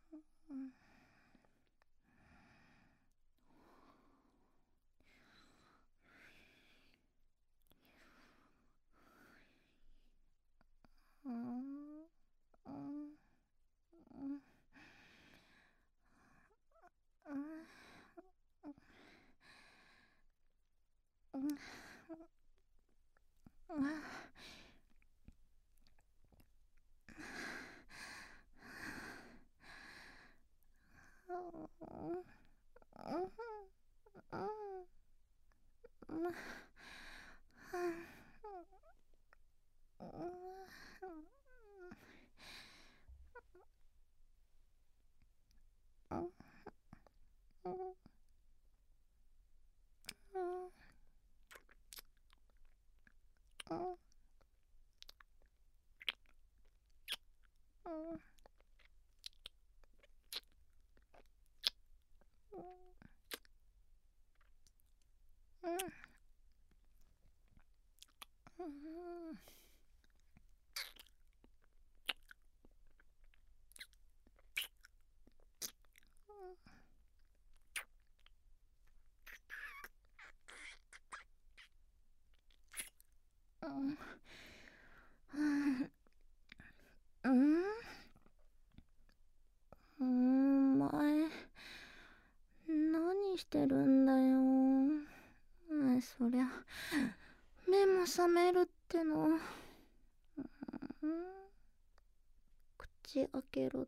前、何してるんだよ。そりゃ目も覚めるっての。口開けろって。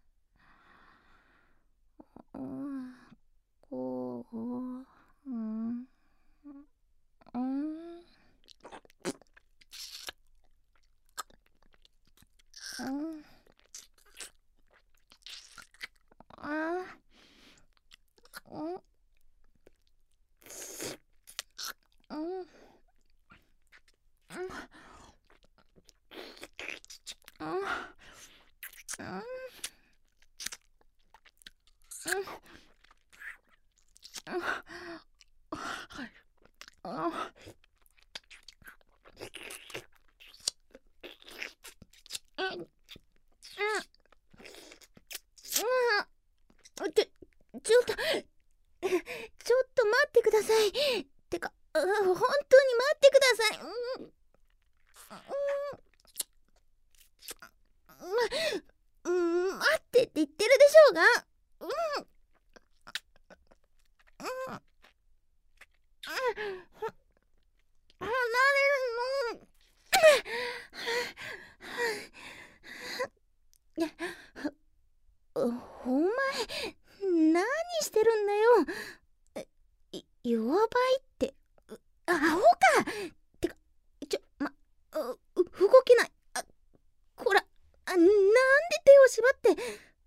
こう、ちょっと待ってください。てか、本当に待ってください。待ってって言ってるでしょうが。離れるの。お前、何してるんだよ。弱ばいって、アホか。てか、動けない。こら、なんで手を縛って。なんか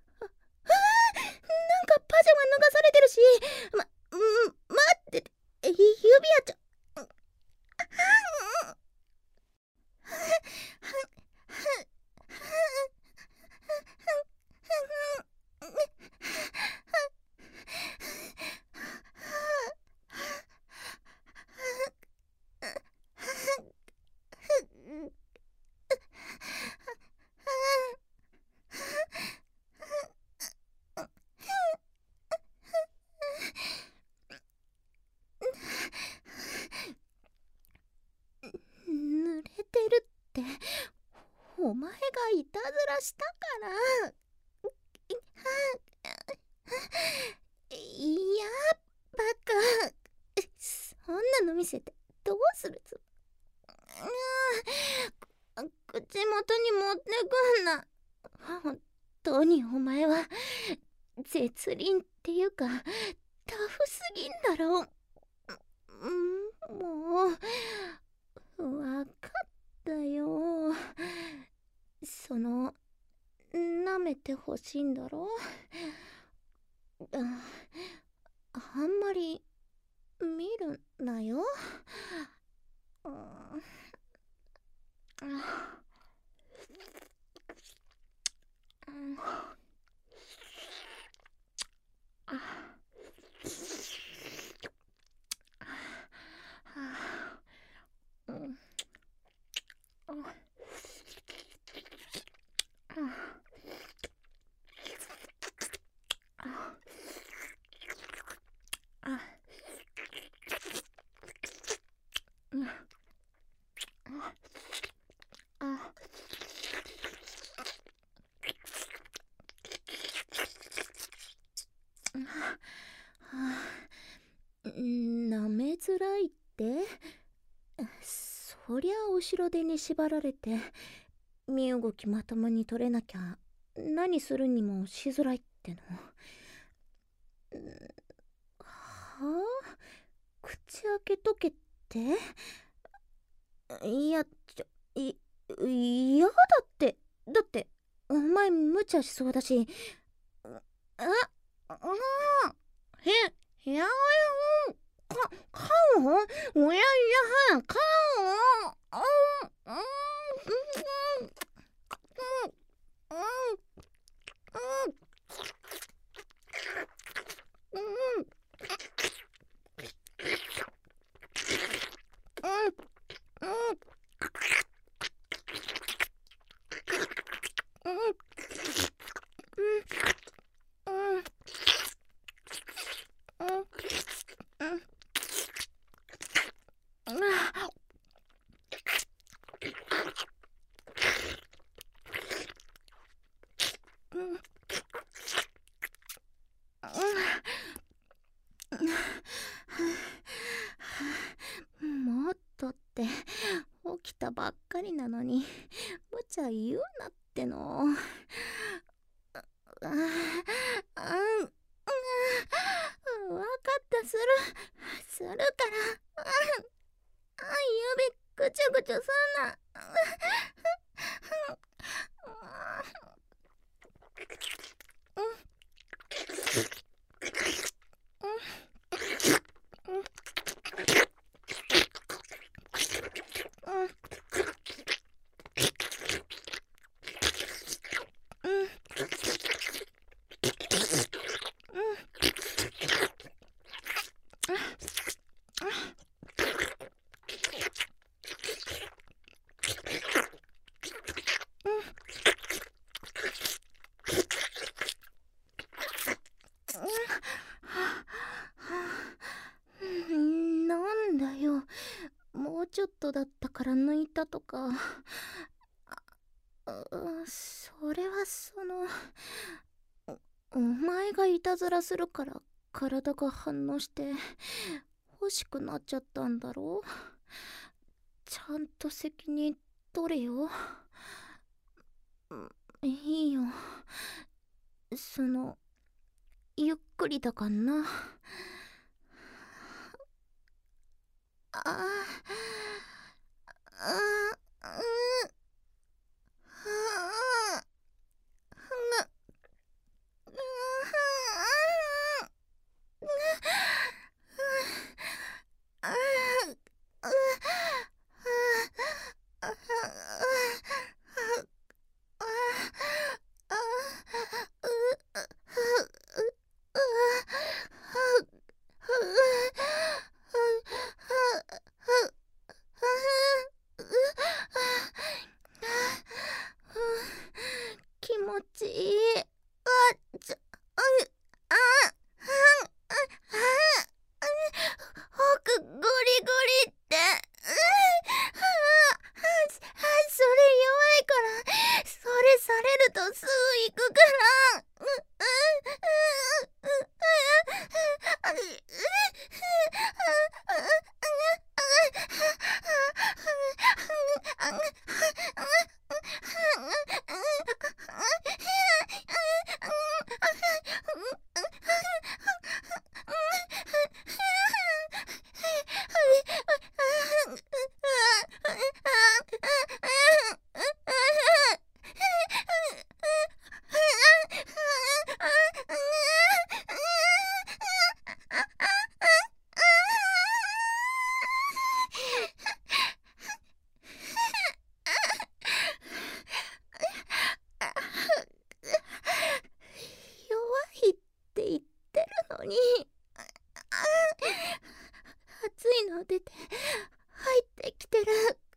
パジャマ脱がされてるし。待って、指輪ちゃん。濡れてるってお前がいたずらしたから。いや、バカ。そんなの見せてどうするつもり。口元に持ってくんな。本当にお前は絶倫っていうかタフすぎんだろ。もうわかったよ。舐めてほしいんだろ。あんまり見るなよ。 づらいって？そりゃ後ろ手に縛られて身動きまともに取れなきゃ何するにもしづらいっての。はあ？口開けとけって？いや、嫌だって。だってお前無茶しそうだし。あ、ややかんおややかんもっとって起きたばっかりなのに無茶言うなっての。わかったするから指ぐちゃぐちゃすんな。なんだよ、もうちょっとだったから抜いたとか。それはお前がいたずらするから体が反応して欲しくなっちゃったんだろ。ちゃんと責任取れよ。いいよ、ゆっくりだかんな。気持ちいい。奥ゴリゴリって。それ弱いからそれされるとすぐ行くから。弱いって言ってるのに。熱いの出て入ってきてる。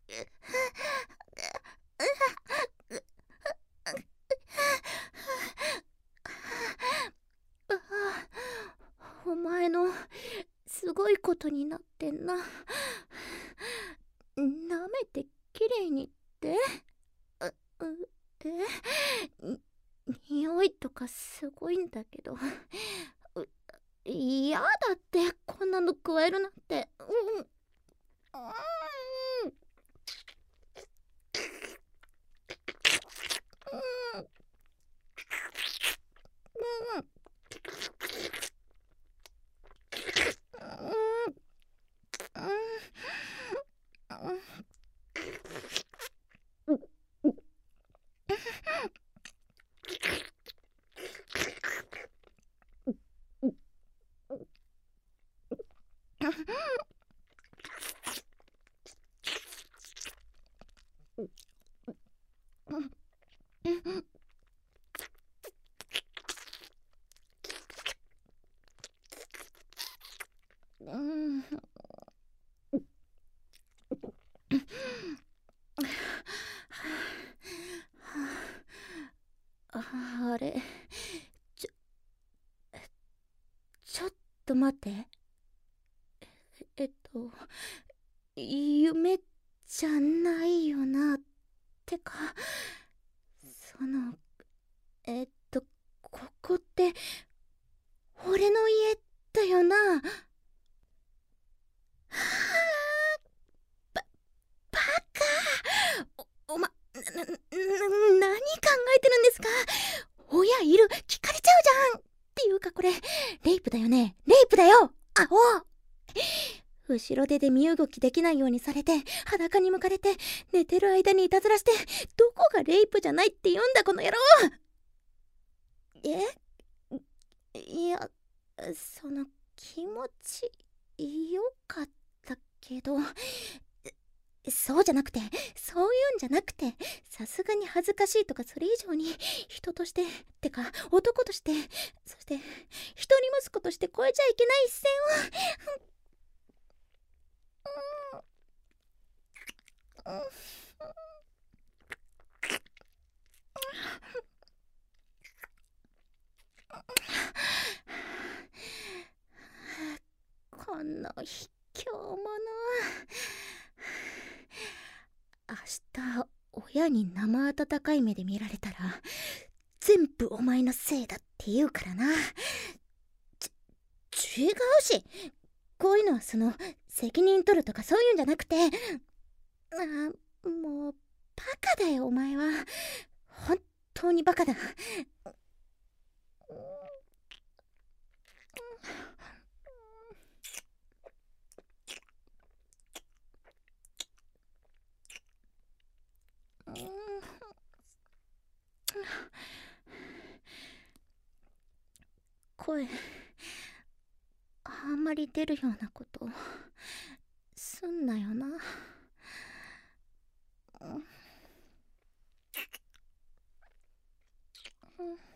お前のすごいことになってんな。舐めてきれいにって。匂いとかすごいんだけど。嫌だってこんなの加えるなんて。 うん。あれ、ちょちょっと待って。えっと夢じゃないよな。ってか、そのここって俺の家だよな。はあ、ババカ。何考えてるんですか。親いる、聞かれちゃうじゃん。っていうかこれレイプだよね。レイプだよ、アホ。後ろ手で身動きできないようにされて、裸に向かれて、寝てる間にいたずらして、どこがレイプじゃないって言うんだこの野郎。いや、その気持ちよかったけど、そうじゃなくて、そういうんじゃなくて、さすがに恥ずかしいとか、それ以上に人として、ってか男として、そして一人息子として越えちゃいけない一線を。この卑怯者。明日親に生温かい目で見られたら全部お前のせいだって言うからな。違うし、こういうのは責任取るとかそういうんじゃなくて、もうバカだよお前は。本当にバカだ。声あんまり出るようなことすんなよな。うん。